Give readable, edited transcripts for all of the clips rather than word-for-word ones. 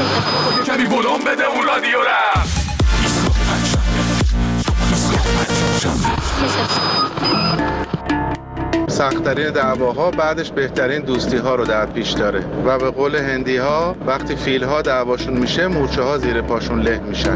کمی ولوم بده اون رادیو را. سخت‌ترین دعواها بعدش بهترین دوستی‌ها رو در پیش داره و به قول هندی‌ها وقتی فیل‌ها دعواشون میشه مورچه‌ها زیر پاشون له میشن.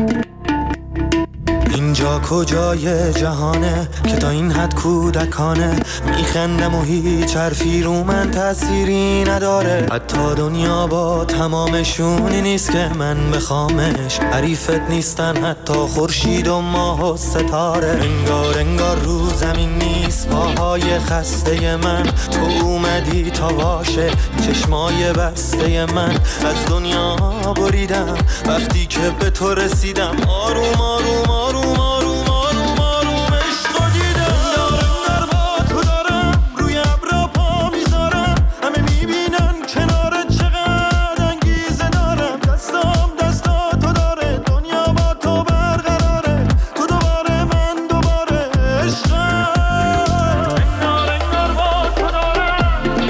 اینجا کجای جهانه که تا این حد کودکانه میخندم و هیچ حرفی رو من تأثیری نداره. حتی دنیا با تمامشونی نیست که من بخوامش، حریفت نیستن حتی خورشید و ماه و ستاره. انگار رو زمین نیست پاهای خسته من، تو اومدی تا واشه چشمای بسته من. از دنیا بریدم وقتی که به تو رسیدم، آروم آروم آروم آروم آروم آروم عشقو دیدم. انگار با تو دارم روی ابرا پا میذارم، همه میبینن کنارت چقدر انگیزه دارم. دستا تو داره، دنیا با تو برقراره، تو دوباره من دوباره عشقم. انگار با تو دارم.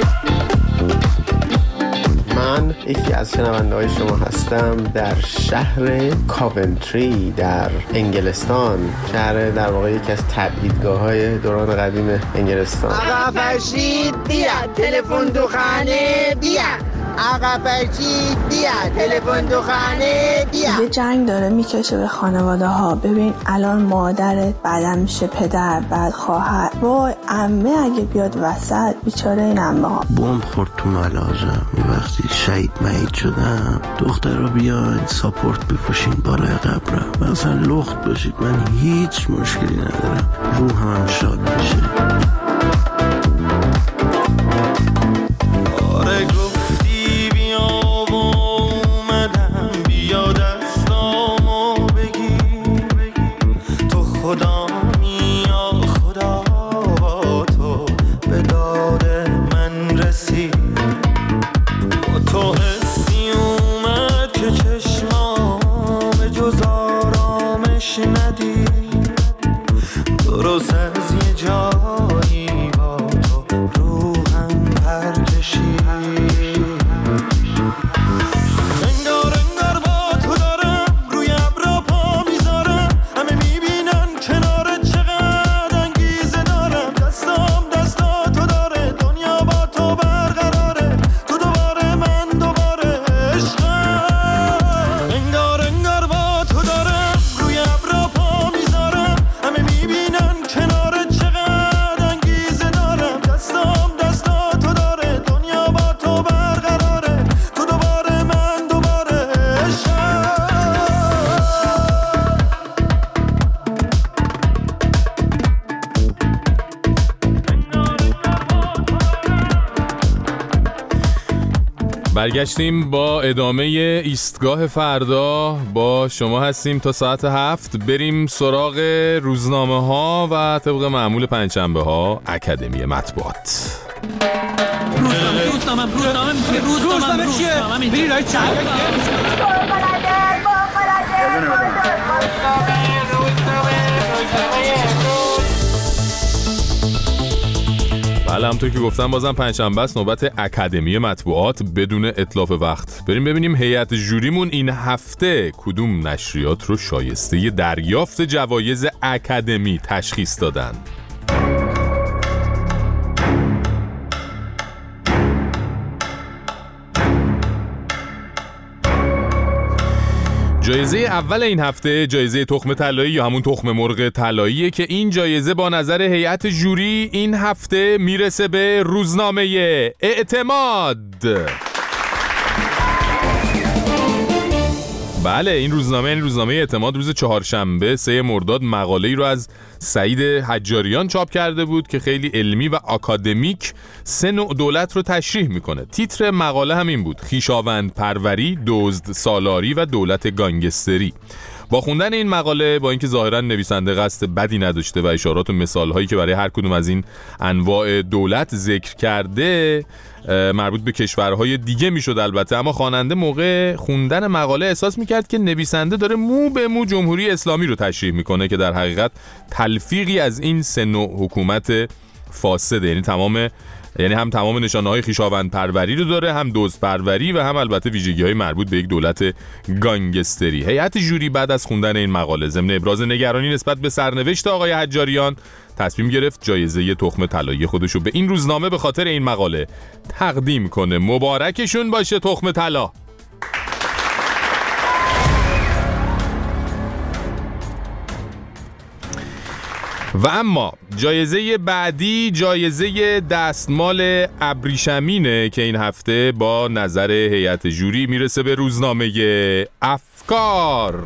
من یکی از شنونده‌های شما هستم در شهر کاونتری در انگلستان، شهر در واقع یکی از تبعیدگاه‌های دوران قدیم انگلستان. آقا فرشید بیا تلفن دخانه بیا، آقا فرشید بیا تلفن دخانه بیا. یه جنگ داره میکشه به خانواده ها. ببین الان مادرت بعدم میشه پدر، بعد خواهر، وای عمه اگه بیاد وسط بیچاره این عمه ها. بمب خورد تو ملازم، وقتی شهید مهید شدم دختر رو بیاین ساپورت بپوشین بالای قبرم، مثلا لخت باشید، من هیچ مشکلی ندارم، روحم هم شاد بشه. برگشتیم با ادامه ایستگاه فردا. با شما هستیم تا ساعت 7. بریم سراغ روزنامه ها و طبق معمول پنجشنبه ها اکادمی مطبوعات. روزنامه چیه؟ بری رای چند بله، همونطور که گفتم بازم پنجشنبه است، نوبت اکادمی مطبوعات. بدون اتلاف وقت بریم ببینیم هیئت ژوریمون این هفته کدوم نشریات رو شایسته دریافت جوایز اکادمی تشخیص دادن. جایزه اول این هفته جایزه تخم طلایی یا همون تخم مرغ طلاییه که این جایزه با نظر هیئت ژوری این هفته میرسه به روزنامه اعتماد. بله، این روزنامه اعتماد روز چهارشنبه 3 مرداد مقاله‌ای رو از سعید حجاریان چاپ کرده بود که خیلی علمی و آکادمیک 3 نوع دولت رو تشریح میکنه. تیتر مقاله همین بود: خویشاوند پروری، دزد سالاری و دولت گانگستری. با خوندن این مقاله، با اینکه ظاهرا نویسنده قصد بدی نداشته و اشارات و مثالهایی که برای هر کدوم از این انواع دولت ذکر کرده مربوط به کشورهای دیگه میشد البته، اما خواننده موقع خوندن مقاله احساس میکرد که نویسنده داره مو به مو جمهوری اسلامی رو تشریح میکنه که در حقیقت تلفیقی از این 3 نوع حکومت فاسده، یعنی تمام یعنی هم تمام نشانه‌های خویشاوند پروری رو داره، هم دزد پروری و هم البته ویژگی‌های مربوط به یک دولت گانگستری. هیئت ژوری بعد از خوندن این مقاله ضمن ابراز نگرانی نسبت به سرنوشت آقای حجاریان تصمیم گرفت جایزه تخم طلایی خودشو به این روزنامه به خاطر این مقاله تقدیم کنه. مبارکشون باشه تخم طلا. و اما جایزه بعدی جایزه دستمال ابریشمینه که این هفته با نظر هیئت ژوری میرسه به روزنامه افکار.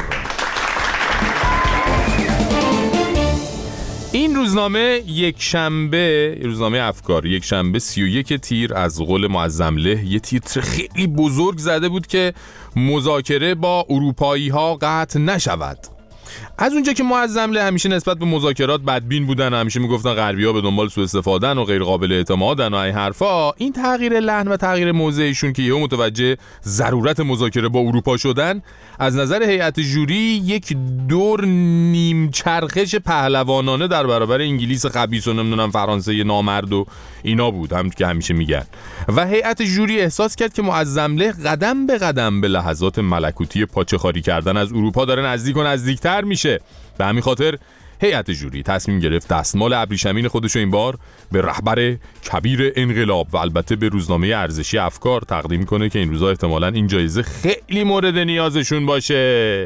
این روزنامه روزنامه افکار یک شنبه 31 تیر از قول معظمله یه تیتر خیلی بزرگ زده بود که مذاکره با اروپایی ها قطع نشود. از اونجا که معظمله همیشه نسبت به مذاکرات بدبین بودن، همیشه میگفتن غربی‌ها به دنبال سوء استفادهن و غیر قابل اعتمادن و این حرفا، این تغییر لحن و تغییر موضعشون که یهو متوجه ضرورت مذاکره با اروپا شدن، از نظر هیئت ژوری یک دور نیم چرخش پهلوانانه در برابر انگلیس خبیث و نمیدونم فرانسه نامرد و اینا بود، همون که همیشه میگن. و هیئت ژوری احساس کرد که معظمله قدم به قدم به لحظات ملکوتی پاچه‌خواری کردن از اروپا داره نزدیک و نزدیکتر میشه. به همین خاطر هیئت ژوری تصمیم گرفت دستمال ابریشمین خودشو این بار به رهبر کبیر انقلاب و البته به روزنامه ارزشی افکار تقدیم کنه که این روزا احتمالاً این جایزه خیلی مورد نیازشون باشه.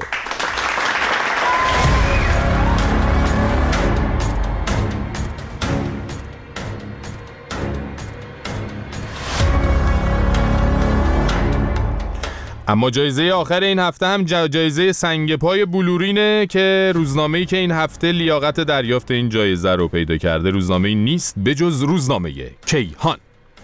اما جایزه آخر این هفته هم جایزه سنگ پای بلورینه که روزنامه‌ای که این هفته لیاقت دریافت این جایزه رو پیدا کرده روزنامه‌ای نیست به جز روزنامه کیهان.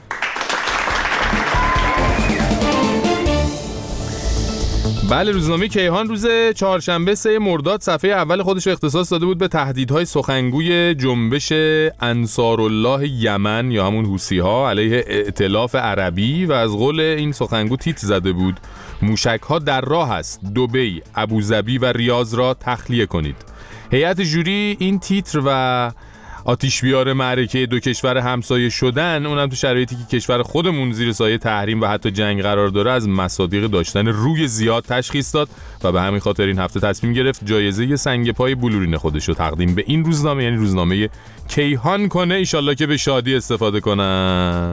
بله، روزنامه کیهان روز چهارشنبه 3 مرداد صفحه اول خودش اختصاص داده بود به تهدیدهای سخنگوی جنبش انصارالله یمن یا همون حوثی‌ها علیه ائتلاف عربی و از قول این سخنگو تیتر زده بود موشک‌ها در راه است، دبی، ابوظبی و ریاض را تخلیه کنید. هیئت ژوری این تیتر و آتش بیار معرکه دو کشور همسایه شدن، اونم تو شرایطی که کشور خودمون زیر سایه تحریم و حتی جنگ قرار داره، از مصادیق داشتن روی زیاد تشخیص داد و به همین خاطر این هفته تصمیم گرفت جایزه سنگ پای بلورین خودش رو تقدیم به این روزنامه، یعنی روزنامه کیهان کنه. ایشالله که به شادی استفاده کنن.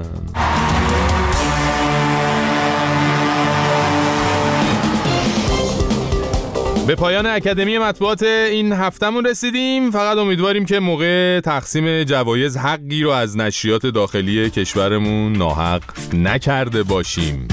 به پایان اکادمی مطبوعات این هفتمون رسیدیم. فقط امیدواریم که موقع تقسیم جوایز حقی رو از نشریات داخلی kişveremon ناحق نکرده باشیم.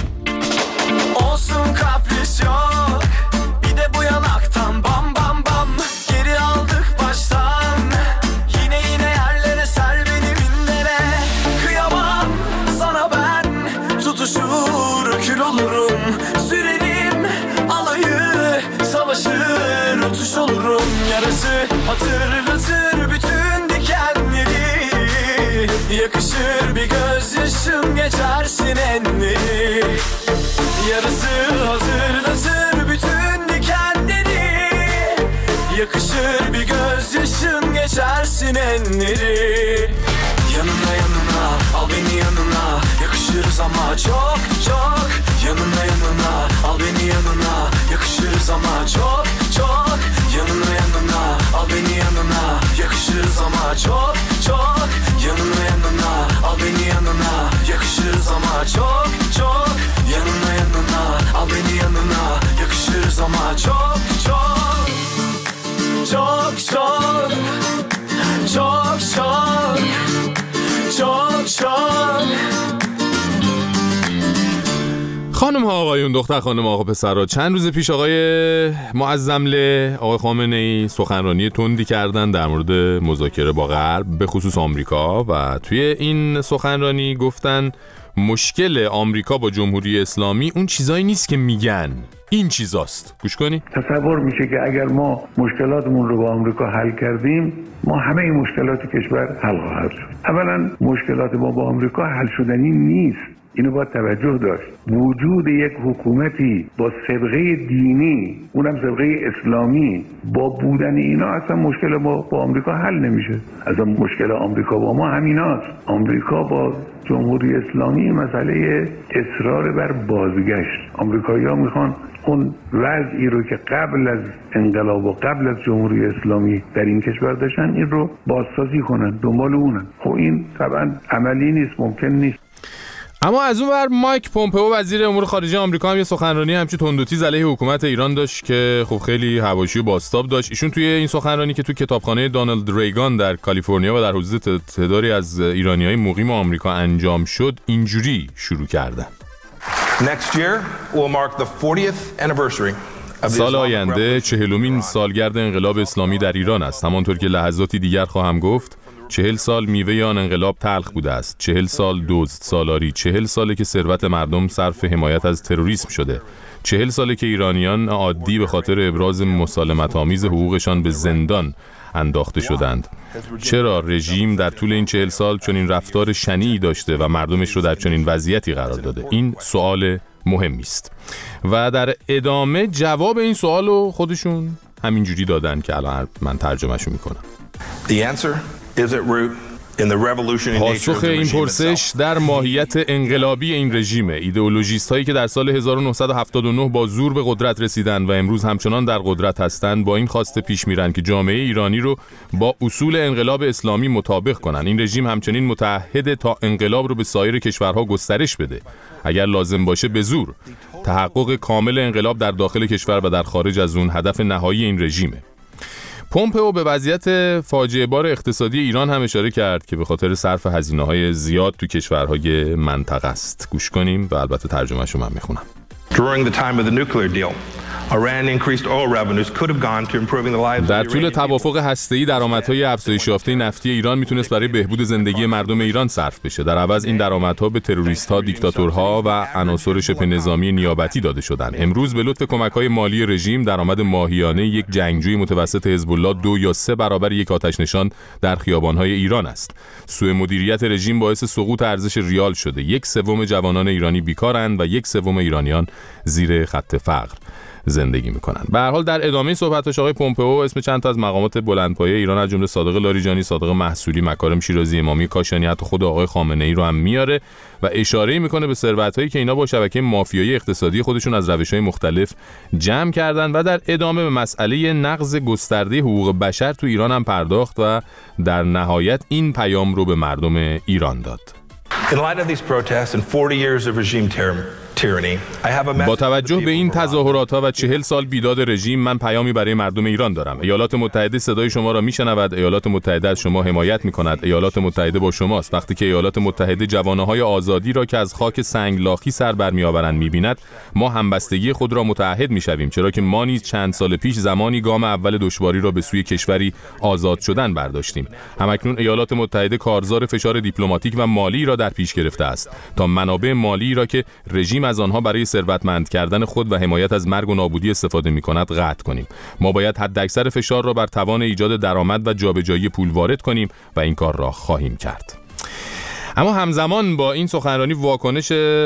Hatırlatır bütün dikenleri, yakışır bir gözyaşım geçersin enleri. Yarısı hazırlatır bütün dikenleri, yakışır bir gözyaşım geçersin enleri. Yanına yanına al beni yanına, yakışırız ama çok çok. Yanına yanına al beni yanına, yakışırız ama çok çok. Yanına yanına al beni yanına, yakışırız ama çok çok. Yanına yanına al beni yanına, yakışırız ama çok çok. Yanına yanına al beni yanına, yakışırız ama çok çok. Çok çok. Çok çok. Çok çok. خانم ها آقایون، دختر خانم آقا پسرها، چند روز پیش آقای معظمله، آقای خامنه‌ای سخنرانی تندی کردن در مورد مذاکره با غرب به خصوص آمریکا و توی این سخنرانی گفتن مشکل آمریکا با جمهوری اسلامی اون چیزایی نیست که میگن، این چیزاست. گوش کنی؟ تصور میشه که اگر ما مشکلاتمون رو با آمریکا حل کردیم، ما همه این مشکلات کشور حل خواهد شد. اولا مشکلات ما با آمریکا حل شدنی نیست. اینو باید توجه داشت. وجود یک حکومتی با سابقه دینی، اونم سابقه اسلامی، با بودن اینا اصلا مشکل با آمریکا حل نمیشه. اصلا مشکل آمریکا با ما همیناست. آمریکا با جمهوری اسلامی مسئله اصرار بر بازگشت. آمریکایی‌ها میخوان اون وضعی رو که قبل از انقلاب و قبل از جمهوری اسلامی در این کشور داشتن این رو بازسازی کنن، دنبال اونن. خب این طبعا عملی نیست، ممکن نیست. اما از اون ور مایک پومپئو وزیر امور خارجه آمریکا هم یه سخنرانی همچین تندوتیز علیه حکومت ایران داشت که خب خیلی حواشی و بازتاب داشت. ایشون توی این سخنرانی که توی کتابخانه دونالد ریگان در کالیفرنیا و در حضور تعدادی از ایرانیای مقیم آمریکا انجام شد اینجوری شروع کردن: Next year will mark the 40th anniversary. سال آینده 40مین سالگرد انقلاب اسلامی در ایران است. همانطور که لحظاتی دیگر خواهم گفت 40 سال میوه آن انقلاب تلخ بوده است. 40 سال دزد سالاری، 40 ساله که ثروت مردم صرف حمایت از تروریسم شده. 40 ساله که ایرانیان عادی به خاطر ابراز مسالمت‌آمیز حقوقشان به زندان انداخته شدند. چرا رژیم در طول این 40 سال چنین رفتار شنیعی داشته و مردمش رو در چنین وضعیتی قرار داده؟ این سوال مهمی است. و در ادامه جواب این سوال رو خودشون همینجوری دادن که الان من ترجمه‌شو میکنم. The answer is at root in the revolutionary nature of the پاسخ این پرسش در ماهیت انقلابی این رژیم. ایدئولوژیست هایی که در سال 1979 با زور به قدرت رسیدن و امروز همچنان در قدرت هستند با این خواسته پیش میرن که جامعه ایرانی رو با اصول انقلاب اسلامی مطابق کنن. این رژیم همچنین متعهد تا انقلاب رو به سایر کشورها گسترش بده، اگر لازم باشه به زور. تحقق کامل انقلاب در داخل کشور و در خارج از اون هدف نهایی این رژیمه. پومپئو به وضعیت فاجعه بار اقتصادی ایران هم اشاره کرد که به خاطر صرف هزینه‌های زیاد تو کشورهای منطقه است. گوش کنیم و البته ترجمه‌شو من میخونم. During the time of the nuclear deal, Iran increased oil revenues could have gone to improving the lives of در طول توافق هسته‌ای درآمدهای افزایش یافته نفتی ایران میتونست برای بهبود زندگی مردم ایران صرف بشه. در عوض این درآمدها به تروریست‌ها، دیکتاتورها و عناصر شبه نظامی نیابتی داده شدند. امروز به لطف کمک‌های مالی رژیم درآمد ماهیانه یک جنگجوی متوسط حزب الله 2 یا 3 برابر یک آتش‌نشان در خیابان‌های ایران است. سوء مدیریت رژیم باعث سقوط ارزش ریال شده. 1/3 جوانان ایرانی بیکارند و 1/3 ایرانیان زیر خط فقر زندگی میکنن. به هر حال در ادامه صحبتش آقای پومپئو اسم چند تا از مقامات بلندپایه ایران از جمله صادق لاریجانی، صادق محصولی، مکارم شیرازی، امامی کاشانی، حتی خود آقای خامنه‌ای رو هم میاره و اشاره میکنه به ثروتایی که اینا با شبکه مافیایی اقتصادی خودشون از روش‌های مختلف جمع کردن و در ادامه به مسئله نقض گسترده حقوق بشر تو ایران هم پرداخت و در نهایت این پیام رو به مردم ایران داد. In light of these protests and 40 years of regime tyranny, I have a message. با توجه به این تظاهرات‌ها و 40 سال بیداد رژیم، من پیامی برای مردم ایران دارم. ایالات متحده صدای شما را میشنود، ایالات متحده از شما حمایت میکند، ایالات متحده با شماست. وقتی که ایالات متحده جوانه‌های آزادی را که از خاک سنگلاخی سر برمی‌آورند می‌بیند، ما همبستگی خود را متعهد می‌شویم، چرا که ما نیز چند سال پیش زمانی گام اول دشواری را به سوی کشوری آزاد شدن برداشتیم. همکنون ایالات متحده کارزار فشار دیپلماتیک و مالی را در پیش گرفته است تا منابع مالی را که رژیم از آنها برای ثروتمند کردن خود و حمایت از مرگ و نابودی استفاده می‌کند قطع کنیم. ما باید حداکثر فشار را بر توان ایجاد درآمد و جابجایی پول وارد کنیم و این کار را خواهیم کرد. اما همزمان با این سخنرانی واکنش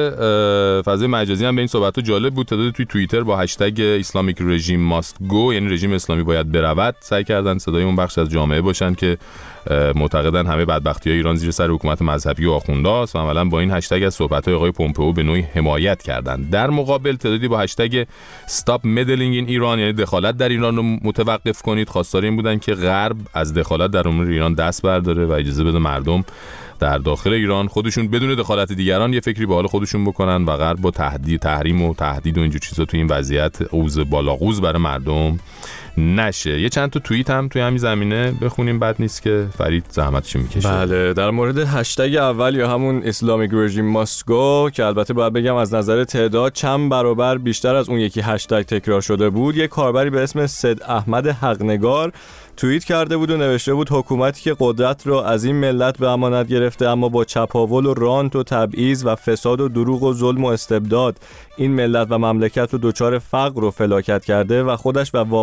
فضای مجازی هم به این صحبت‌ها جالب بود. تعدادی توی توییتر با هشتگ Islamic Regime Must Go، یعنی رژیم اسلامی باید برود، سعی کردن صدای اون بخش از جامعه باشن که معتقدن همه بدبختی‌های ایران زیر سر حکومت مذهبی و آخوندهاست و عملاً با این هشتگ از صحبت‌های آقای پومپئو به نوعی حمایت کردند. در مقابل تعدادی با هشتگ Stop Meddling in Iran، یعنی دخالت در ایران رو متوقف کنید، خواستار این بودن که غرب از دخالت در امور ایران دست برداره و اجازه بده مردم در داخل ایران خودشون بدون دخالت دیگران یه فکری به حال خودشون بکنن و غرب با تحریم و تهدید و اینجور چیزا تو این وضعیت اوضاع بالاغوز برای مردم نشه. یه چند تا توییت هم توی همین زمینه بخونیم، بد نیست که فرید زحمتشو میکشه. بله، در مورد هشتگ اول یا همون Islamic Regime Must Go که البته باید بگم از نظر تعداد چند برابر بیشتر از اون یکی هشتگ تکرار شده بود، یه کاربری به اسم سید احمد حقنگار توییت کرده بود و نوشته بود حکومتی که قدرت را از این ملت به امانت گرفته اما با چپاول و رانت و تبعیض و فساد و دروغ و ظلم و استبداد این ملت و مملکت رو دچار فقر و فلاکت کرده و خودش و وابستگان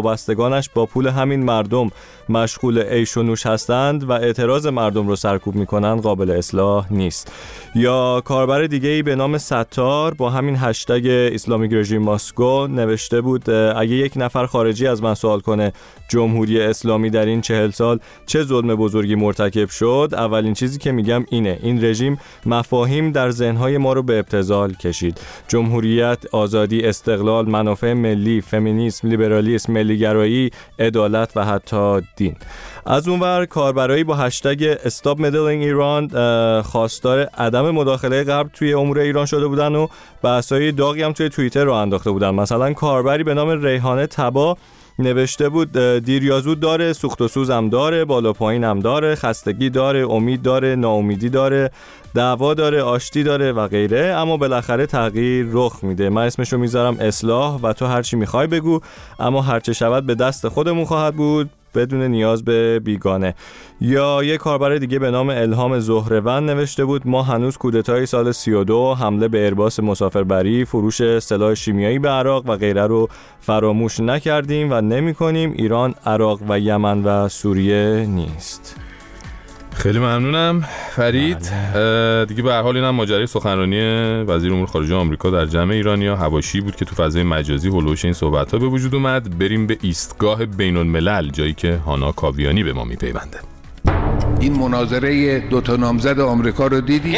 کارگرانش با پول همین مردم مشغول عیش و نوش هستند و اعتراض مردم رو سرکوب میکنن قابل اصلاح نیست. یا کاربر دیگه‌ای به نام ستار با همین هشتگ اسلامیک رژیم ماسکو نوشته بود اگه یک نفر خارجی از من سوال کنه جمهوری اسلامی در این 40 سال چه ظلم بزرگی مرتکب شد، اولین چیزی که میگم اینه: این رژیم مفاهیم در ذهنهای ما رو به ابتذال کشید. جمهوریت، آزادی، استقلال، منافع ملی، فمینیسم، لیبرالیسم، ملیگرایی، عدالت و حتی دین. از اونور کاربرایی با هشتگ Stop Meddling Iran خواستار عدم مداخله غرب توی امور ایران شده بودن و بحث‌های داغی هم توی توییتر رو انداخته بودن. مثلا کاربری به نام ریحانه تبا نوشته بود دیر یا زود داره، سوخت و سوز هم داره، بالا پایین هم داره، خستگی داره، امید داره، ناامیدی داره، دعوا داره، آشتی داره و غیره، اما بالاخره تغییر رخ میده. من اسمشو میذارم اصلاح و تو هرچی میخوای بگو، اما هرچه شود به دست خودمون خواهد بود بدون نیاز به بیگانه. یا یک کاربر دیگه به نام الهام زهره‌ون نوشته بود ما هنوز کودتای سال 32، حمله به ایرباس مسافربری، فروش سلاح شیمیایی به عراق و غیره رو فراموش نکردیم و نمی‌کنیم. ایران، عراق و یمن و سوریه نیست. خیلی ممنونم فرید. دیگه به هر حال اینم ماجرای سخنرانی وزیر امور خارجه آمریکا در جمع ایرانی‌ها حواشی بود که تو فضای مجازی هولوش این صحبت‌ها به وجود اومد. بریم به ایستگاه بین‌الملل، جایی که هانا کاویانی به ما میپیونده. این مناظره دو تا نامزد آمریکا رو دیدی؟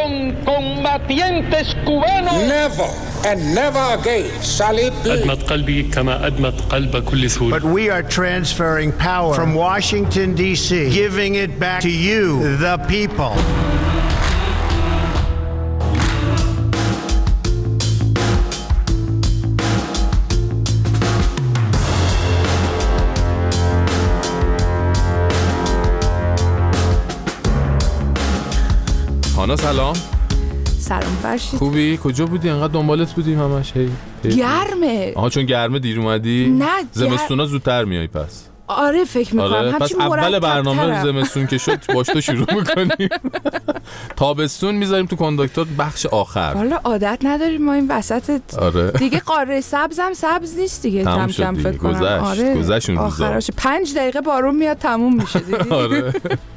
أدمت قلبي كما أدمت قلب كل سوري. But we are transferring power from Washington D.C., giving it back to you, the people. هانا سلام. سلام فرشید. خوبی؟ کجا بودی؟ انقدر دنبالت بودیم همش. گرمه. آها چون گرمه دیر اومدی؟ نه زمستونا زودتر میای پس. آره فکر میکنم. آره پس اول برنامه زمستون که شد باش تو شروع میکنیم. تابستون میذاریم تو کانداکتور بخش آخر. والا عادت نداریم ما این وسط. آره. دیگه قاره سبزم سبز نیست دیگه. کم کم فکر کنم. آره. گذشت اون روزا. آخرش 5 دقیقه بارون میاد تموم میشه دیگه. آره.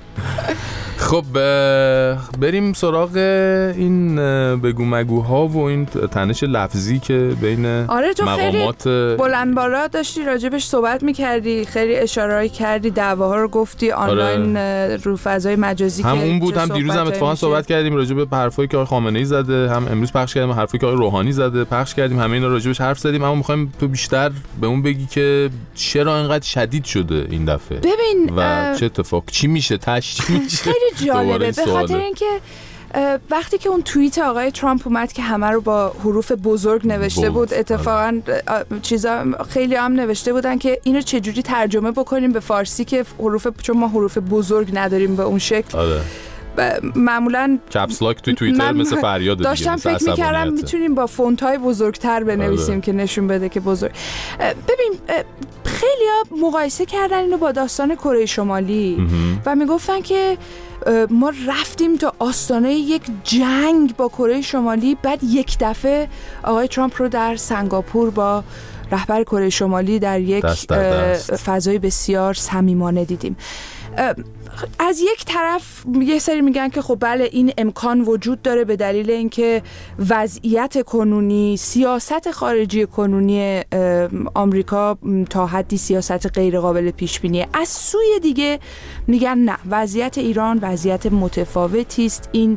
خب بریم سراغ این بگو مگوها و این تنش لفظی که بین مقامات. خیلی بلند بالا داشتی راجبش صحبت میکردی، خیلی اشاره‌ای کردی، دعواها رو گفتی آنلاین رو فضای مجازی که هم اون بود، هم دیروز هم اتفاقا صحبت کردیم راجب حرفایی که آقای خامنه‌ای زده، هم امروز پخش کردیم حرفایی که آقای روحانی زده پخش کردیم، همه اینا راجبش حرف زدیم. اما می‌خوایم تو بیشتر به اون بگی که چرا اینقدر شدید شده این دفعه ببین و چه اتفاق چی میشه خیلی جالبه به خاطر اینکه وقتی که اون توییت آقای ترامپ اومد که همه رو با حروف بزرگ نوشته بود، اتفاقا چیزا خیلی هم نوشته بودن که اینو چجوری ترجمه بکنیم به فارسی که چون ما حروف بزرگ نداریم به اون شکل. معمولا کپس لاک توی توییتر مثل فریاد دیگه. داشتم فکر می‌کردم میتونیم با فونت‌های بزرگتر بنویسیم که نشون بده که بزرگ. ببین خیلی‌ها مقایسه کردن اینو با داستان کره شمالی و میگفتن که ما رفتیم تا آستانه یک جنگ با کره شمالی، بعد یک دفعه آقای ترامپ رو در سنگاپور با رهبر کره شمالی در یک فضای بسیار صمیمانه دیدیم. از یک طرف یه سری میگن که خب بله این امکان وجود داره به دلیل اینکه وضعیت کنونی، سیاست خارجی کنونی آمریکا تا حدی سیاست غیر قابل پیش بینیه. از سوی دیگه میگن نه، وضعیت ایران وضعیت متفاوتی است. این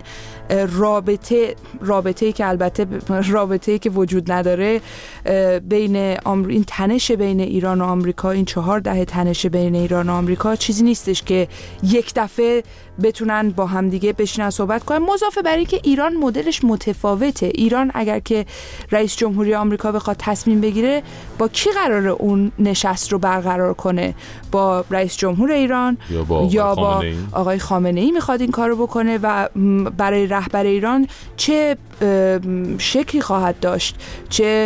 رابطه‌ای که البته رابطه‌ای که وجود نداره بین این تنش بین ایران و آمریکا، این 4 دهه تنش بین ایران و آمریکا چیزی نیستش که یک دفعه بتونن با هم دیگه بشینن صحبت کنن. مضافه بر این که ایران مدلش متفاوته. ایران اگر که رئیس جمهوری آمریکا بخواد تصمیم بگیره با کی قراره اون نشست رو برقرار کنه؟ با رئیس جمهور ایران یا با آقای خامنه‌ای میخواد این کارو بکنه و برای رهبر ایران چه شکلی خواهد داشت؟ چه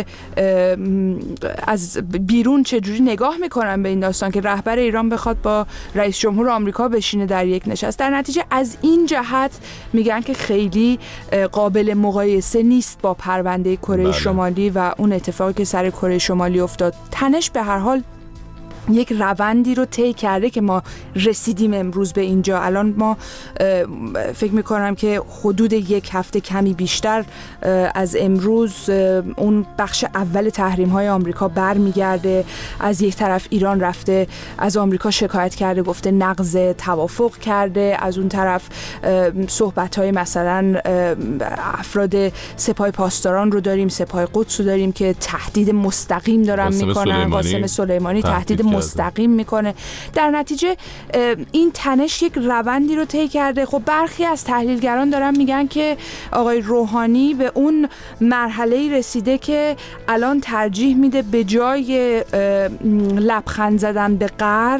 از بیرون چه جوری نگاه میکنن به این داستان که رهبر ایران بخواد با رئیس جمهور آمریکا بشینه در یک نشست؟ در نتیجه از این جهت میگن که خیلی قابل مقایسه نیست با پرونده کره شمالی و اون اتفاقی که سر کره شمالی افتاد. تنش به هر حال یک روندی رو طی کرده که ما رسیدیم امروز به اینجا. الان ما فکر میکنم که حدود یک هفته کمی بیشتر از امروز اون بخش اول تحریم های آمریکا برمیگرده. از یک طرف ایران رفته از آمریکا شکایت کرده، گفته نقض توافق کرده، از اون طرف صحبت های مثلا افراد سپاه پاسداران رو داریم، سپاه قدس رو داریم که تهدید مستقیم دارن میکنن. قاسم سلیمانی تهدید مستقیم میکنه. در نتیجه این تنش یک روندی رو طی کرده. خب برخی از تحلیلگران دارن میگن که آقای روحانی به اون مرحله‌ای رسیده که الان ترجیح میده به جای لبخند زدن به غرب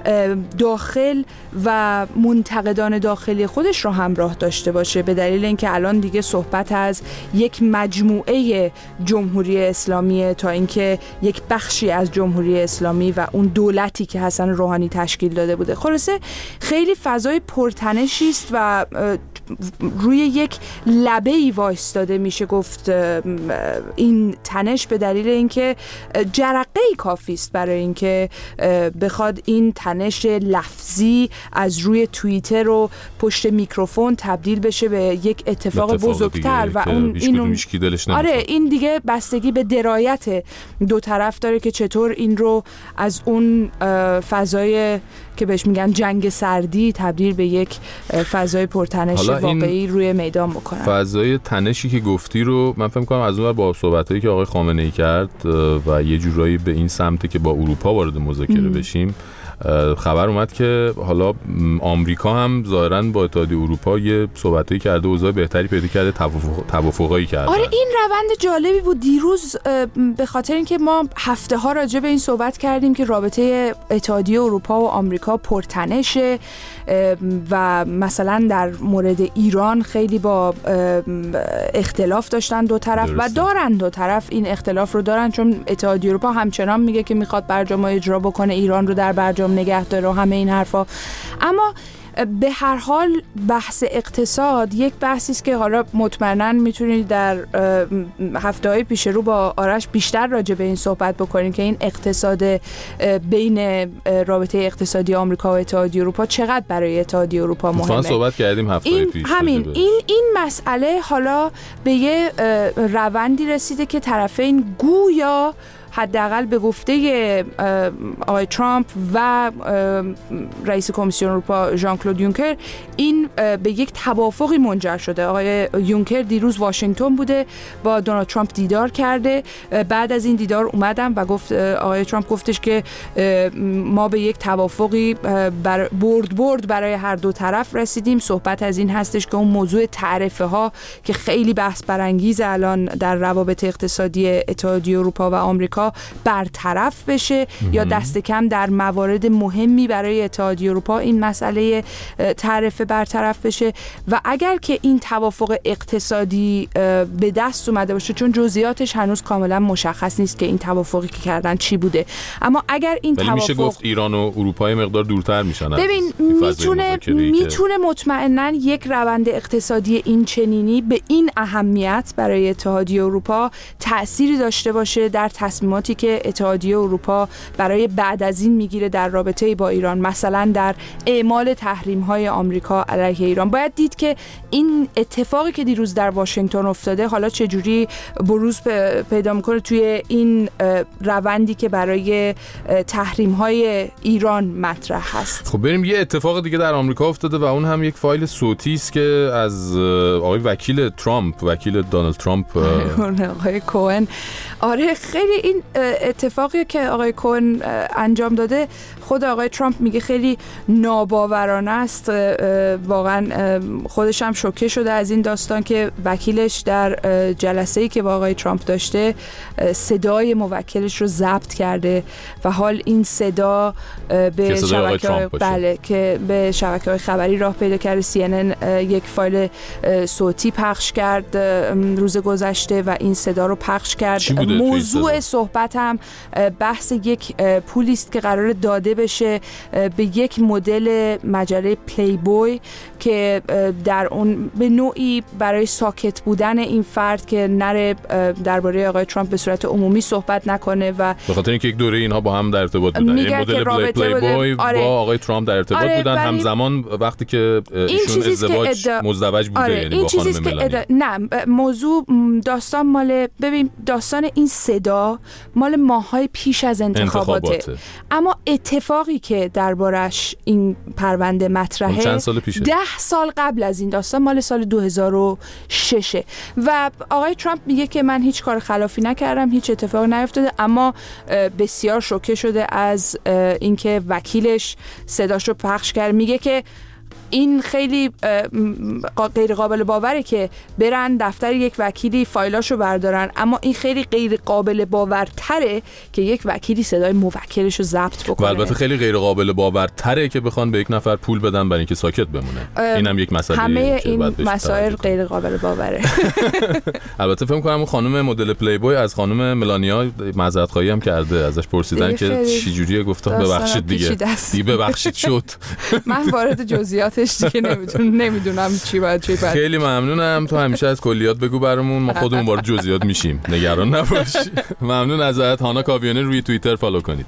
داخل و منتقدان داخلی خودش رو همراه داشته باشه، به دلیل اینکه الان دیگه صحبت از یک مجموعه جمهوری اسلامی تا اینکه یک بخشی از جمهوری اسلامی و اون دولتی که حسن روحانی تشکیل داده بوده. خلاصه خیلی فضای پرتنشی است و روی یک لبه‌ای وایستاده میشه گفت این تنش، به دلیل اینکه جرقه‌ای کافی است برای اینکه بخواد این تنش لفظی از روی توییتر و پشت میکروفون تبدیل بشه به یک اتفاق بزرگتر و اون این دیگه بستگی به درایت دو طرف داره که چطور این رو از اون فضای که بهش میگن جنگ سردی تبدیل به یک فضای پرتنش واقعی روی میدان بکنن. فضای تنشی که گفتی رو من فکر می‌کنم از اون با صحبتایی که آقای خامنه‌ای کرد و یه جورایی به این سمته که با اروپا وارد مذاکره بشیم، خبر اومد که حالا آمریکا هم ظاهراً با اتحادیه اروپا یه صحبتایی کرده، اوضاع بهتری پیدا کرده، توافقایی کرده. آره این روند جالبی بود دیروز، به خاطر اینکه ما هفته ها راجع به این صحبت کردیم که رابطه اتحادیه اروپا و آمریکا پرتنشه و مثلا در مورد ایران خیلی با اختلاف داشتن دو طرف و دارن، دو طرف این اختلاف رو دارن، چون اتحادیه اروپا همچنان میگه که میخواد برجام اجرا بکنه، ایران رو در برجام نگه داره و همه این حرفا. اما به هر حال بحث اقتصاد یک بحثی است که حالا مطمئناً میتونید در هفته‌های پیش رو با آرش بیشتر راجع به این صحبت بکنید که این اقتصاد بین رابطه اقتصادی آمریکا و اتحادیه اروپا چقدر برای اتحادیه اروپا مهمه. ما صحبت کردیم هفته‌های پیش. این مسئله حالا به یه روندی رسیده که طرفین گویا حداقل به گفته آقای ترامپ و رئیس کمیسیون اروپا ژان کلود یونکر این به یک توافقی منجر شده. آقای یونکر دیروز واشنگتن بوده، با دونالد ترامپ دیدار کرده، بعد از این دیدار اومدم و گفت آقای ترامپ گفتش که ما به یک توافقی برد برای هر دو طرف رسیدیم. صحبت از این هستش که اون موضوع تعرفه ها که خیلی بحث برانگیز الان در روابط اقتصادی اتحادیه اروپا و آمریکا برطرف بشه یا دست کم در موارد مهمی برای اتحادیه اروپا این مسئله تعرفه برطرف بشه. و اگر که این توافق اقتصادی به دست اومده باشه، چون جزئیاتش هنوز کاملا مشخص نیست که این توافقی که کردن چی بوده، اما اگر این توافق میشه گفت ایران و اروپا مقدار دورتر میشن. ببین میتونه مطمئنا یک روند اقتصادی این چنینی به این اهمیت برای اتحادیه اروپا تأثیری داشته باشه در تصمیماتی که اتحادیه اروپا برای بعد از این میگیره در رابطه با ایران، مثلا در اعمال تحریم‌های آمریکا علیه ایران. باید دید که این اتفاقی که دیروز در واشنگتن افتاده حالا چجوری بروز پیدا میکنه توی این روندی که برای تحریم‌های ایران مطرح هست. خب بریم یه اتفاق دیگه در آمریکا افتاده و اون هم یک فایل صوتی است که از آقای وکیل ترامپ، وکیل دونالد ترامپ، آقای کوهن. آره خیلی این اتفاقی که آقای کوهن انجام داده، خود آقای ترامپ میگه خیلی ناباورانه است. واقعا خودش هم شوکه شده از این داستان که وکیلش در جلسه‌ای که با آقای ترامپ داشته صدای موکلش رو ضبط کرده و حال این صدا به شبکه‌های خبری راه پیدا کرده. CNN یک فایل صوتی پخش کرد روز گذشته و این صدا رو پخش کرد. موضوع صحبتم بحث یک پولی است که قرار داده بشه به یک مدل مجله پلی بوی که در اون به نوعی برای ساکت بودن این فرد که نره درباره آقای ترامپ به صورت عمومی صحبت نکنه و به خاطر اینکه یک دوره اینها با هم در ارتباط بودن، این مدل پلی بوی با آقای ترامپ در ارتباط بودن همزمان وقتی که ایشون ازدواج مزدوج بوده، یعنی با خانم ملانی. نه موضوع داستان مال ببین داستان این صدا مال ماهای پیش از انتخاباته. اما اتفاقی که دربارش این پرونده مطرحه چند سال پیشه؟ 10 سال قبل از این داستان، مال سال 2006 و آقای ترامپ میگه که من هیچ کار خلافی نکردم، هیچ اتفاقی نیفتاده، اما بسیار شوکه شده از اینکه وکیلش صداشو پخش کرد. میگه که این خیلی غیر قابل باوره که برن دفتر یک وکیلی فایلاشو بردارن، اما این خیلی غیر قابل باورتره که یک وکیلی صدای موکلشو ضبط بکنه. و البته خیلی غیر قابل باورتره که بخوان به یک نفر پول بدن برای اینکه ساکت بمونه. اینم یک مسئله. همه این مسائل غیر قابل باوره. البته فکر کنم خانم مدل پلی بوی از خانم ملانیا معذرت خواهی هم کرده، ازش پرسیدن که چه جوریه، گفتم ببخشید دیگه ببخشید شد. من وارد جزئیات دیگه نمیدونم چی باید. خیلی ممنونم، تو همیشه از کلیات بگو برامون، ما خودمون وارد جزئیات میشیم، نگران نباش. ممنون ازت. هانا کاویانی روی توییتر فالو کنید.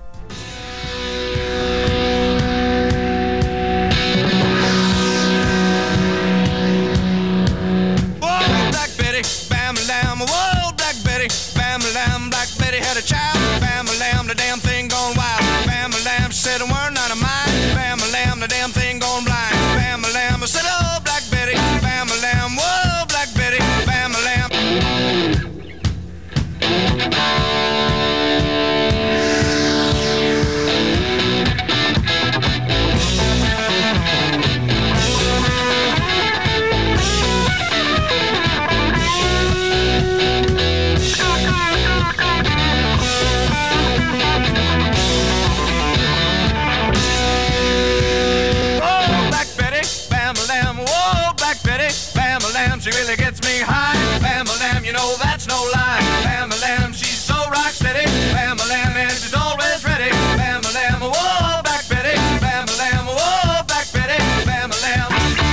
She really gets me high. Bama Lamb, you know that's no lie. Bama Lamb, she's so rock steady. Bama Lamb, and she's always ready. Bama Lamb, whoa, back Betty. Bama Lamb, whoa, back Betty. Bama Lamb.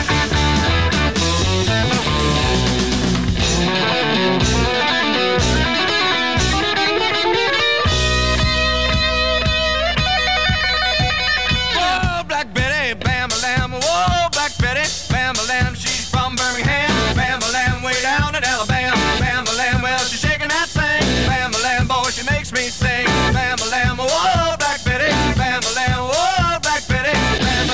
Whoa, Black Betty. Bama Lamb, whoa, back Betty. Bama Lamb, she's from Birmingham. Way down in Alabama, Bama Lamb, well she's shaking that thing. Bama Lamb, boy, she makes me sing. Bama Lamb, whoa, Black Betty. Bama Lamb, whoa, Black Betty. Bama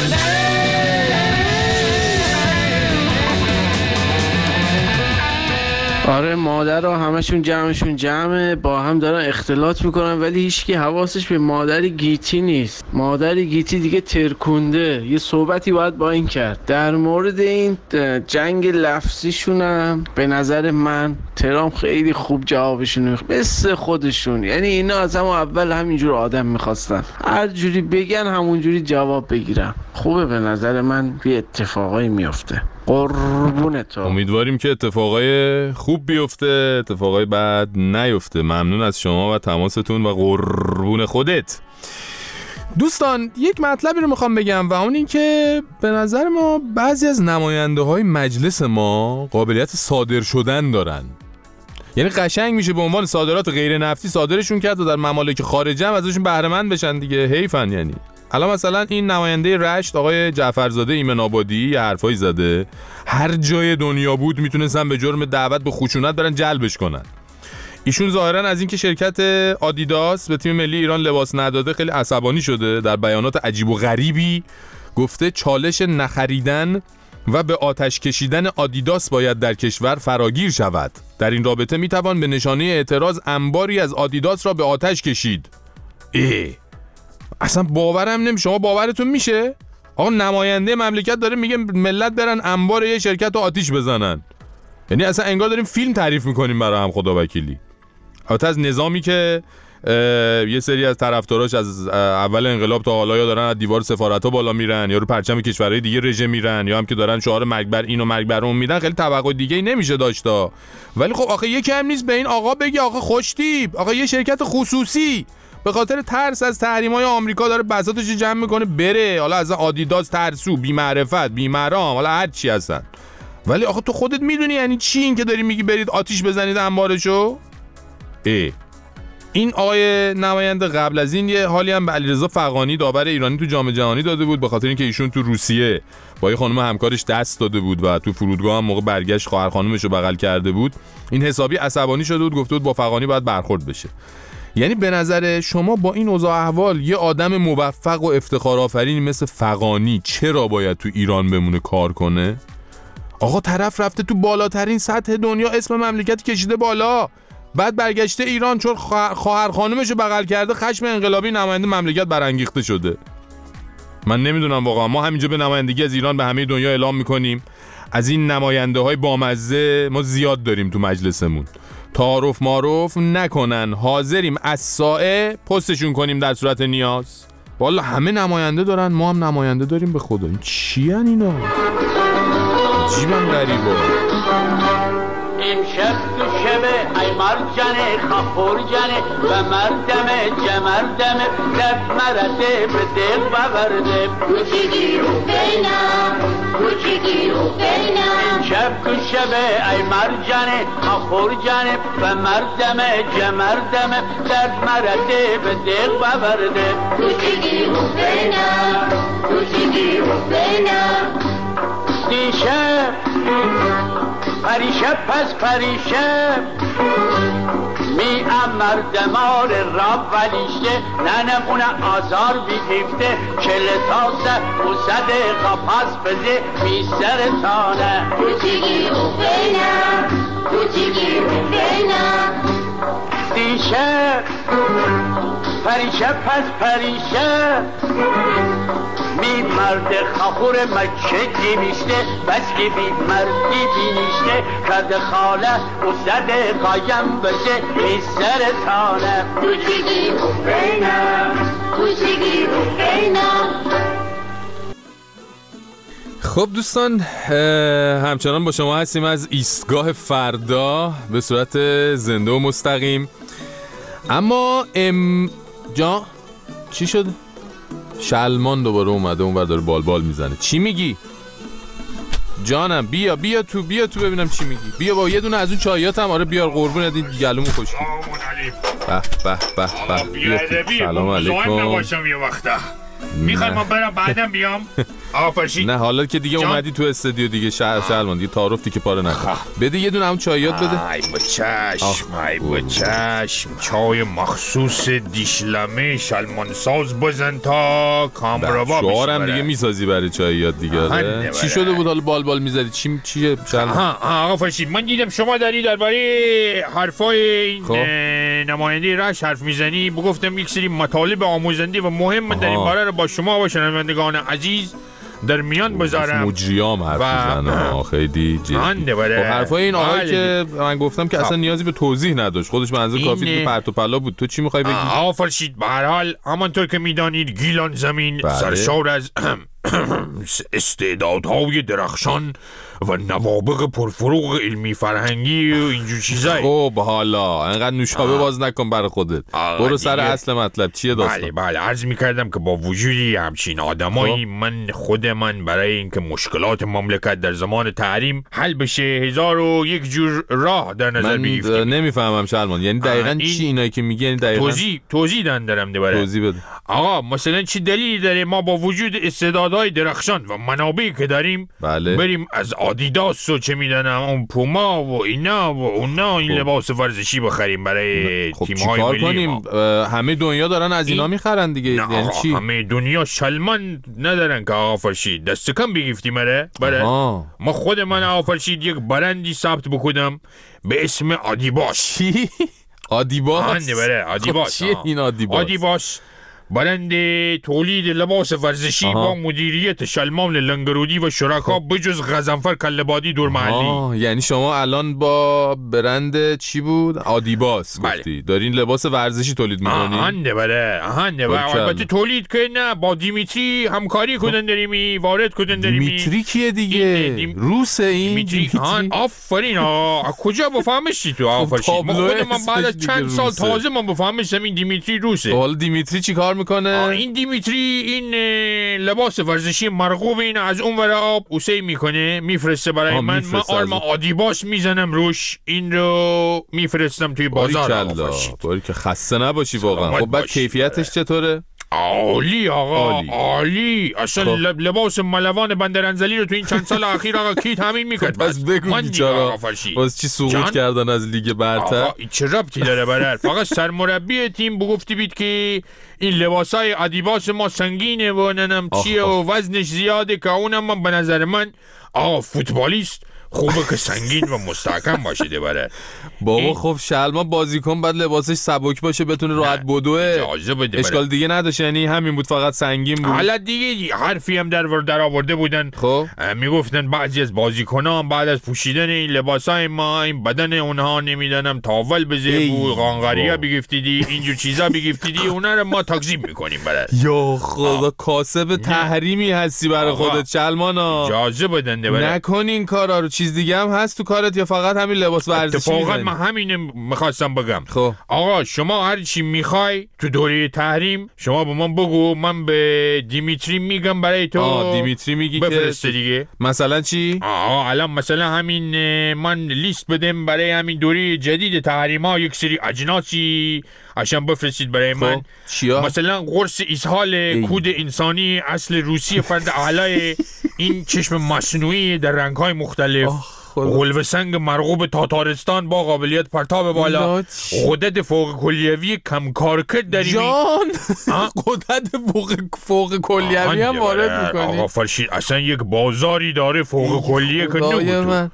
Lamb. آره مادر ها همشون جمعشون جمعه، با هم دارن اختلاط میکنن، ولی هیچکی حواسش به مادر گیتی نیست. مادر گیتی دیگه ترکونده. یه صحبتی باید با این کرد در مورد این جنگ لفظیشونم. به نظر من ترامپ خیلی خوب جوابشون مثل خودشون، یعنی اینا از همون اول همینجور آدم میخواستن، هر جوری بگن همونجوری جواب بگیرن. خوبه به نظر من یه اتفاقایی میفته. قربونت. امیدواریم که اتفاقای خوب بیفته، اتفاقای بد نیفته. ممنون از شما و تماستون و قربون خودت. دوستان یک مطلبی رو میخوام بگم و اون این که به نظر ما بعضی از نماینده های مجلس ما قابلیت صادر شدن دارن. یعنی قشنگ میشه به عنوان صادرات غیر نفتی صادرشون کرد و در ممالک خارجه هم ازشون بهره مند بشن دیگه. حیفن. یعنی الان مثلا این نماینده رشت آقای جعفرزاده ایمن آبادی یه حرفایی زده، هر جای دنیا بود میتونستن به جرم دعوت به خشونت برن جلبش کنن. ایشون ظاهرا از اینکه شرکت آدیداس به تیم ملی ایران لباس نداده خیلی عصبانی شده. در بیانات عجیب و غریبی گفته چالش نخریدن و به آتش کشیدن آدیداس باید در کشور فراگیر شود. در این رابطه میتوان به نشانه اعتراض انباری از آدیداس را به آتش کشید. اصلا باورم نمیشه. شما باورتون میشه؟ آقا نماینده مملکت داره میگه ملت برن انبار یه شرکت رو آتیش بزنن. یعنی اصلا انگار داریم فیلم تعریف میکنیم برای هم خدا وکیلی. البته از نظامی که یه سری از طرفداراش از اول انقلاب تا حالا یا دارن از دیوار سفارت‌ها بالا میرن یا رو پرچم کشورهای دیگه رژه میرن یا هم که دارن شعار مرگ بر این و مرگ بر اون میدن، خیلی توقع دیگه ای نمیشه داشتا. ولی خب آخه یکی هم نیست به این آقا بگی آقا خوشتیپ، آقا یه شرکت خصوصی به خاطر ترس از تحریم‌های آمریکا داره بساطش جمع میکنه بره، حالا از آدیداس ترسو، بی معرفت، بی مرام، حالا هر چی هستن. ولی آخه تو خودت میدونی یعنی چی این که داری میگی برید آتیش بزنید انبارشو؟ این آقای نماینده قبل از این یه حالی هم به علیرضا فغانی داور ایرانی تو جام جهانی داده بود، به خاطر اینکه ایشون تو روسیه با یه خانم همکارش دست داده بود و تو فرودگاه هم موقع برگشت خواهر خانومش رو بغل کرده بود. این حسابی عصبانی شده بود، گفته بود با فغانی باید برخورد بشه. یعنی به نظر شما با این اوضاع احوال یه آدم موفق و افتخارآفرینی مثل فغانی چرا باید تو ایران بمونه کار کنه؟ آقا طرف رفته تو بالاترین سطح دنیا اسم مملکت کشیده بالا، بعد برگشته ایران چون خواهر خانومش رو بغل کرده خشم انقلابی نماینده مملکت برانگیخته شده. من نمیدونم واقعا. ما همینجا به نمایندگی از ایران به همه دنیا اعلام میکنیم از این نماینده های بامزه ما زیاد داریم تو مجلسمون، تعارف معارف نکنن، حاضریم از سائه پستشون کنیم در صورت نیاز. والا همه نماینده دارن، ما هم نماینده داریم. به خدا این چی ان اینا؟ عجیبن غریبا. امشب تو شبه ای مرجانه خفور جانه و مردمه جمردمه لب مرده به دل ببرده کوچیگی رو بینم کوچیگی رو بینم امشب تو شبه ای مرجانه خفور جانه و مردمه جمردمه لب مرده به دل ببرده کوچیگی رو بینم کوچیگی رو بینم دیشب پریشب پس پریشب می مردمار را ولیشته ننم اونه آزار بیگیفته چله تاسه و صدقا پس بزه می سرطانه کوچیگی رو بینم کوچیگی رو بینم دیشب پریشب پس پریشب می مرد خفور مچه میشته بس که بی مردی بینیشته کرد خاله و زده قایم بشه می سرطانه کوچیگی رو بینم کوچیگی رو بینم. خب دوستان همچنان با شما هستیم از ایستگاه فردا به صورت زنده و مستقیم. اما جا چی شد؟ شلمان دوباره اومده اونور داره بال میزنه. چی میگی؟ جانم بیا تو ببینم چی میگی. بیا با یه دونه از اون چایات هم آره بیار قربونت این گلومو خوشی. به سلام علیکم. میخوای ما برم بعدم بیام؟ آفرشید. نه حالا که دیگه اومدی تو استودیو دیگه شلمان دیگه تعارف دیگه پاره نکن. بده یه دونه همون چایات بده. ای با چشم چای مخصوص دیشلمه شلمان ساز بزن تا کامروا بشه. شعارم دیگه میسازی برای چایات دیگه. چی شده بود حالا بال میزدی؟ چیه شلمان؟ آفرشید. من دیدم شما داری درباره حرفای این نماینده رشت حرف میزنی، بگفتم یک سری مطالب آموزنده و مهم در این باره رو با شما و شنوندگان عزیز در میان بذارم. مجریام حرف میزنه خیلی جدی. حرفای این آقایی که من گفتم که اصلا نیازی به توضیح نداشت، خودش منظور کافی که پرت و پلا بود. تو چی میخوای بگی؟ آفرشید. به هر حال همانطور که میدانید گیلان زمین سرشار از استعدادهای درخشان و نوابغ پرفروغ علمی فرهنگی و اینجور چیزایی. خب حالا انقدر نوشابه باز نکن برای خودت، برو سر اصل مطلب. چیه داستان؟ بله عرض میکردم که با وجودی همچین آدمایی من برای اینکه مشکلات مملکت در زمان تحریم حل بشه 1001 جور راه در نظر بگیریم. نمیفهمم شلمان یعنی دقیقاً چی اینایی که میگی؟ یعنی دقیقاً توضیح دارم دوباره. توضیح بده. آقا مثلا چی دلیلی داره ما با وجود استعدادهای درخشان و منابعی که داریم بریم از آدیداس و چه میدونم اون پوما و اینا و اونا این لباس ورزشی بخریم برای تیم‌های ملی؟ کنیم همه دنیا دارن از اینا میخرن دیگه. یعنی چی؟ همه دنیا شلمان ندارن که آقا فرشید دست کم بگیفتیم بره. ما خود من آقا فرشید یک برندی ثبت بکنم به اسم آدیباس. چی؟ آدیباس؟ آدیباس. چیه این آدیباس؟ آدیباس برند تولید لباس ورزشی با مدیریت شلمان لنگرودی و شرکا بجز غضنفر کله‌بادی دور محلی. یعنی شما الان با برند چی بود؟ آدیباس گفتی دارین لباس ورزشی تولید می‌کنی؟ آهنده البته تولید که نه، با دیمیتری همکاری کردن داریم، وارد کردن داریم. دیمیتری کیه دیگه؟ روسه این دیمیتری. آفرین کجا بفهمشی تو؟ آفرین من بعد از چند سال تازه من بفهمشم این دیمیتری روسه. حالا دیمیتری چی کار میکنه؟ این دیمیتری این لباس ورزشی مرغوب این از اون ور آب اوسه میکنه، میفرسته برای من آرما آدیباس میزنم روش، این رو میفرستم توی بازار. باری که خسته نباشی واقعا. خب بعد کیفیتش چطوره؟ عالی آقا، عالی. اصلا لباس ملوان بندرانزلی رو تو این چند سال اخیر آقا کی تامین میکرد؟ بس بگو بیچاره باز چی سقوط کردن از لیگ برتر؟ آقا چه ربطی داره برر؟ فقط سرمربی تیم بگفتی بید که این لباسای آدیباس ما سنگینه و ننم چیه و وزنش زیاده، که اونم من به نظر من آقا فوتبالیست خوبه که سنگین و مستحکم باشه دبره. بابا خب شلما بازیکن بعد لباسش سبک باشه بتونه راحت بدوه. اشکال دیگه نداشت، یعنی همین بود فقط سنگین بود. حالا دیگه حرفی هم در آورده بودن. خب میگفتن بعضی از بازیکن‌ها بعد از پوشیدن این لباسای ما این بدن اونها نمیدونم تاول بزه بود، قانقریا بگفتیدی، اینجور چیزا بگفتیدی، اونا رو ما تکذیب میکنیم برات. یا خدا کاسب تحریمی هستی برای خودت شلمانا. اجازه بدن دبره. نکن این کارا رو. چیز دیگه هم هست تو کارت یا فقط همین لباس ورزشی میزنی؟ اتفاقا من همین میخواستم بگم. خب آقا شما هر چی میخوای تو دوره تحریم شما به من بگو، من به دیمیتری میگم برای تو. دیمیتری میگی بفرسته دیگه. مثلا چی؟ الان مثلا همین من لیست بدم برای همین دوره جدید تحریم ها یک سری اجناسی عشان بفرستید برای من. چیا؟ مثلا قرص اسهال کود انسانی اصل روسی فرد اعلای، این چشم مصنوعی در رنگ‌های مختلف، قلب سنگ مرغوب تاتارستان با قابلیت پرتاب بالا، غدد فوق کلیوی کم کارکرد داریم. جان غدد فوق کلیوی هم وارد می‌کنی؟ آقا فرشید اصلا یک بازاری داره فوق کلیه که نبود.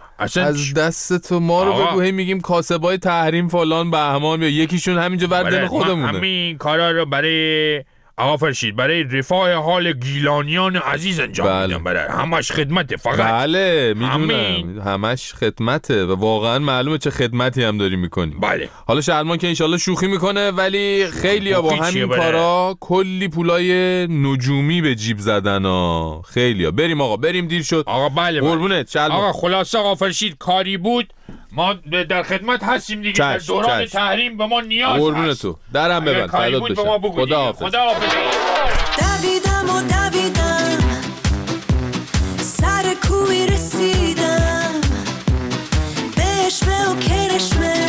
از دست تو ما رو بگو. هی میگیم کاسبای تحریم فلان بهمان، یا یکیشون همینجا وردن خودمونه. همین کارا رو برای آقا فرشید برای رفاه حال گیلانیان عزیز انجام میدم. برای همش خدمته فقط. بله میدونم همش خدمته و واقعا معلومه چه خدمتی هم داری میکنی. بله حالا شلمان که انشالله شوخی میکنه، ولی خیلی ها با همین کارا کلی پولای نجومی به جیب زدن ها. خیلی ها. بریم آقا، بریم دیر شد. آقا بله قربونت شلمان. آقا خلاصه آقا فرشید کاری بود، ما در خدمت هستیم دیگه. در دوران تحریم به ما نیاز هست. قربون تو درم ببند. فدات بشم. خدا حافظ. دویدم و دویدم سر کوی رسیدم، بشمه و کرشمه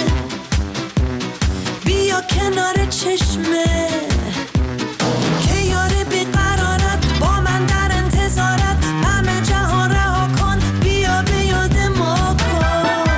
بیا کنار چشمه، که یاره بیقرارت با من در انتظارت، همه جهان رها کن بیا به یاد ما کن.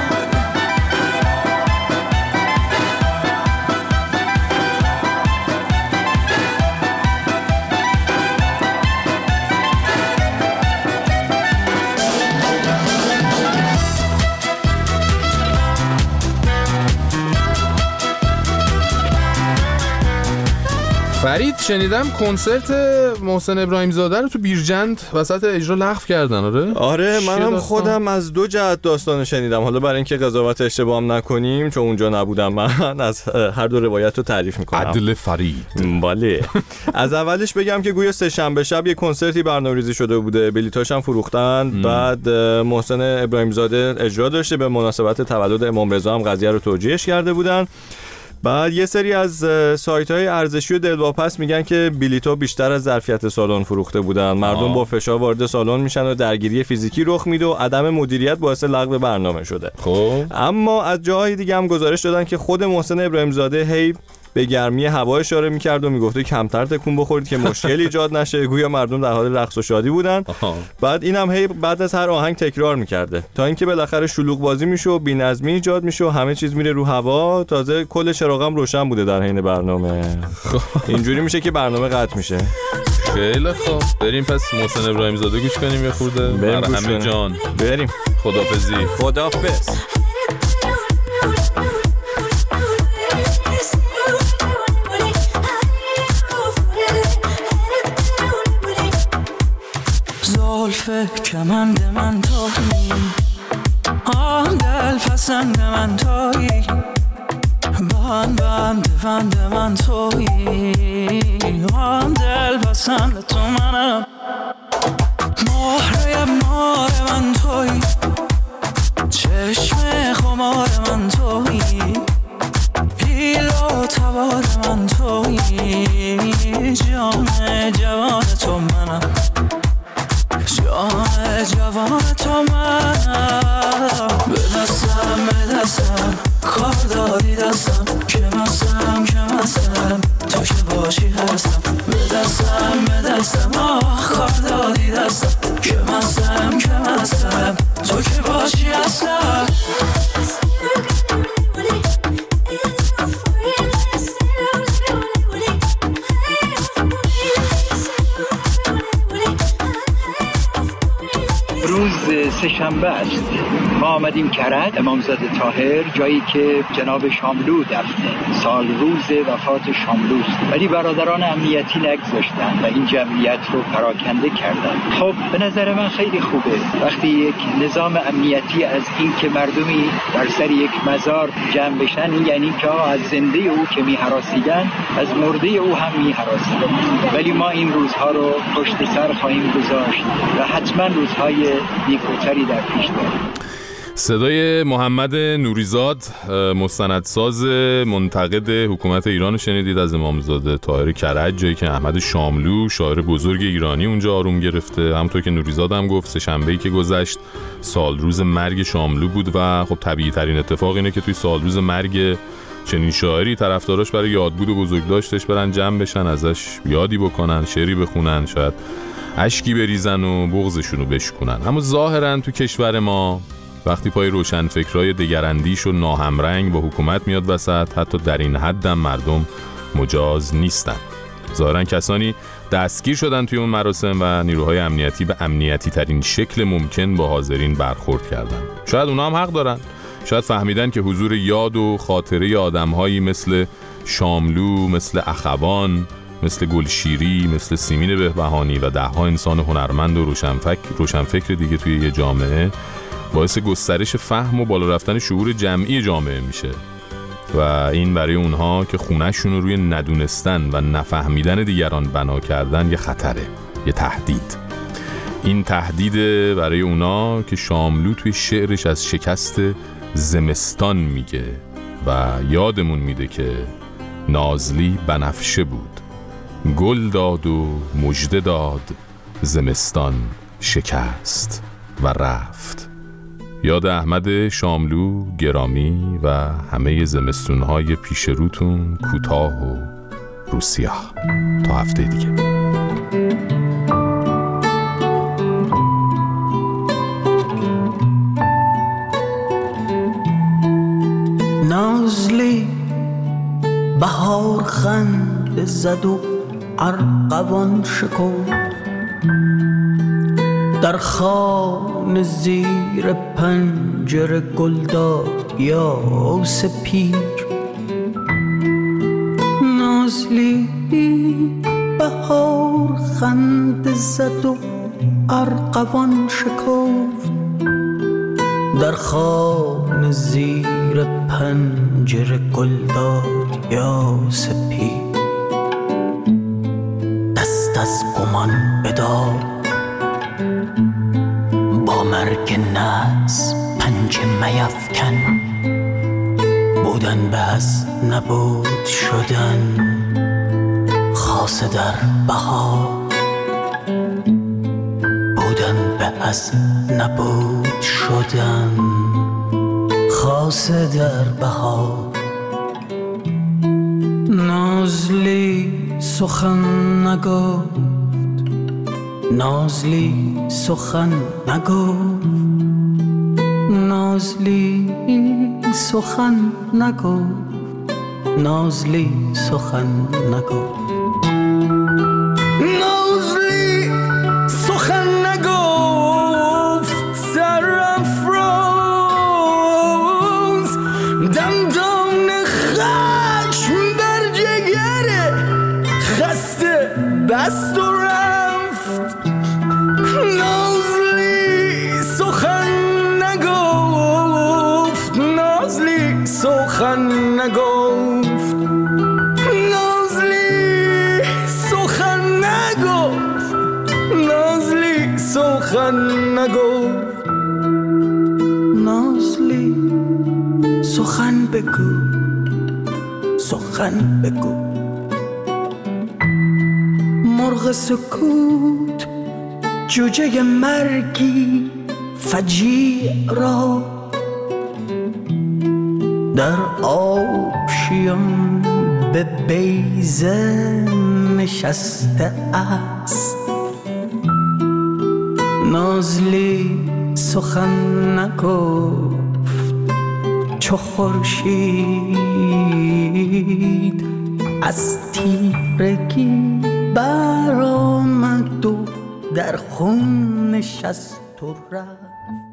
فرید شنیدم کنسرت محسن ابراهیم زاده رو تو بیرجند وسط اجرا لغو کردن. آره منم خودم از دو جهت داستان شنیدم. حالا برای اینکه قضاوت اشتباه هم نکنیم چون اونجا نبودم، من از هر دو روایت رو تعریف میکنم. عدل فرید. بله. از اولش بگم که گویا سه شنبه شب یه کنسرتی برنامه‌ریزی شده بوده، بلیطاش هم فروختن. بعد محسن ابراهیم زاده اجرا داشته، به مناسبت تولد امام رضا هم قضیه رو توجیهش کرده بودن. بعد یه سری از سایت‌های ارزشی و دلواپس میگن که بلیط‌ها بیشتر از ظرفیت سالن فروخته بودن. مردم با فشار وارد سالن میشن و درگیری فیزیکی رخ میده و عدم مدیریت باعث لغو برنامه شده. خب اما از جاهای دیگه هم گزارش دادن که خود محسن ابراهیم زاده هی به گرمی هوا اشاره می‌کرد و میگفته کمتر تکون بخورید که مشکلی ایجاد نشه. گویا مردم در حال رقص و شادی بودن. بعد اینم هی بعد از هر آهنگ تکرار می‌کرده تا اینکه بالاخره شلوغ بازی میشه و بی‌نظمی ایجاد میشه و همه چیز میره رو هوا. تازه کل چراغم روشن بوده در حین برنامه. اینجوری میشه که برنامه قطع میشه. خیلی خوب، بریم پس محسن ابراهیم زاده گوش کنیم یه خورده. همه جان بریم. خداحافظی. خداحافظ. کمند من تویی دل پسند من تویی بند من تویی دل پسند تو منم مهره مار من تویی چشم خمار من تویی پیل و تبار من تویی جان جوان تو منم جان جوان تو منم به دستم کار دادی دستم که مستم تو که باشی هستم به دستم کار دادی دستم که مستم تو که باشی هستم روز سه‌شنبه است. ما آمدیم کرج امامزاده طاهر، جایی که جناب شاملو دفنه. سال روز وفات شاملوست، ولی برادران امنیتی نگذاشتن و این جمعیت رو پراکنده کردن. خب به نظر من خیلی خوبه وقتی یک نظام امنیتی از این که مردمی در سر یک مزار جمع بشن، یعنی که از زنده او که می‌هراسیدن از مرده او هم می‌هراسیدن. ولی ما این روزها رو پشت سر خواهیم گذاشت و حتما روزهای نیکوتری در پیش داریم. صدای محمد نوریزاد، مستندساز منتقد حکومت ایران رو شنیدید از امامزاده طاهر کرج، جایی که احمد شاملو شاعر بزرگ ایرانی اونجا آروم گرفته. همونطور که نوریزاد هم گفت سه‌شنبه‌ای که گذشت سال روز مرگ شاملو بود و خب طبیعی ترین اتفاق اینه که توی سال روز مرگ چنین شاعری طرفداراش برای یادبود و بزرگداشتش برن جمع بشن، ازش یادی بکنن، شعری بخونن، شاید اشکی بریزن و بغضشون رو بشکنن. اما ظاهرا تو کشور ما وقتی پای روشنفکرای دگراندیش و ناهمرنگ با حکومت میاد وسط، حتی در این حد هم مردم مجاز نیستن. ظاهرا کسانی دستگیر شدن توی اون مراسم و نیروهای امنیتی به امنیتی ترین شکل ممکن با حاضرین برخورد کردن. شاید اونا هم حق دارن، شاید فهمیدن که حضور یاد و خاطره آدمهایی مثل شاملو، مثل اخوان، مثل گلشیری، مثل سیمین بهبهانی و ده‌ها انسان هنرمند و روشنفکر دیگه توی یه جامعه باعث گسترش فهم و بالا رفتن شعور جمعی جامعه میشه و این برای اونها که خونه‌شون رو روی ندونستن و نفهمیدن دیگران بنا کردن یه خطره، یه تهدید. این تهدید برای اونا که شاملو توی شعرش از شکست زمستان میگه و یادمون میده که نازلی بنفشه بود، گل داد و مژده داد، زمستان شکست و رفت. یاد احمد شاملو گرامی و همه زمستونهای پیش روتون کوتاه و روسیاه. تا هفته دیگه. نازلی بهار خند زد و ارغوان شکفت، در خانه زیر پنجره گلداد یاس پیر. نازلی بهار خند زد و ارغوان شکفت، در خانه زیر پنجره گلداد یاس پیر. دست از گمان بدار با مرگ ناز پنجه میفکن، بودن به از نبود شدن خاصه در بهار، بودن به از نبود شدن خاصه در بهار. نازلی سخن نگفت، نازلی سخن نگفت، نازلی سخن نگفت، نازلی سخن نگفت، نازلی سخن نگفت. سرافراز دندان خشم بر جگر خسته بست و رفت. نازلی سخن بگو. مرغ سکوت جوجه مرگی فجیع را در آشیان به بیضه نشسته است. نازلی سخن نگفت چو خورشید از تیرگی برآمد و در خون نشست و رفت.